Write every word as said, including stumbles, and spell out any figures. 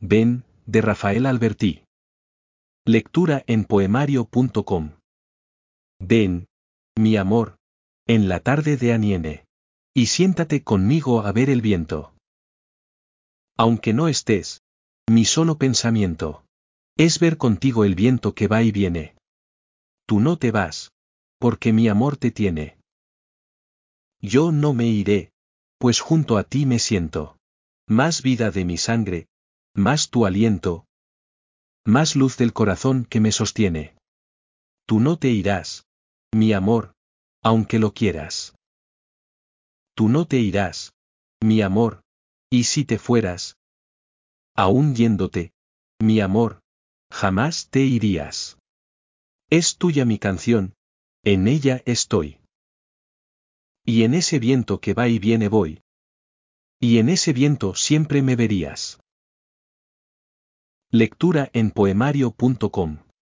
Ven, de Rafael Alberti. Lectura en poemario punto com. Ven, mi amor, en la tarde de Aniene. Y siéntate conmigo a ver el viento. Aunque no estés, mi solo pensamiento es ver contigo el viento que va y viene. Tú no te vas, porque mi amor te tiene. Yo no me iré, pues junto a ti me siento. Más vida de mi sangre, más tu aliento, más luz del corazón que me sostiene. Tú no te irás, mi amor, aunque lo quieras. Tú no te irás, mi amor, y si te fueras, aún yéndote, mi amor, jamás te irías. Es tuya mi canción, en ella estoy. Y en ese viento que va y viene voy. Y en ese viento siempre me verías. Lectura en poemario punto com.